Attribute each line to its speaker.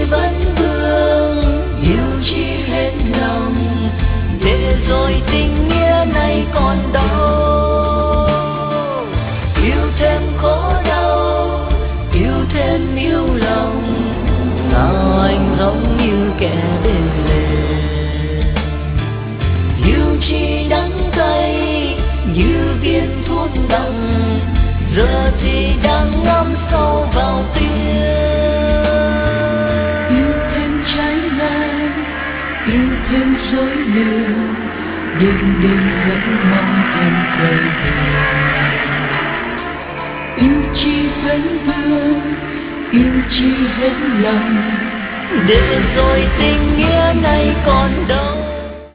Speaker 1: vẫn vương, yêu chi hết lòng, để rồi tình nghĩa này còn đâu. Yêu thêm khổ đau, yêu thêm yêu lòng, sao anh giống như kẻ bên lề. Yêu chi đắng cay như viên thuốc đắng, giờ thì đang ngắm sâu vào tim. Yêu thêm trái ngang, yêu thêm dối lừa, đêm đêm vẫn mong em quay về. Yêu chi vẫn vương, yêu chi hết lòng, để rồi tình nghĩa này còn đâu.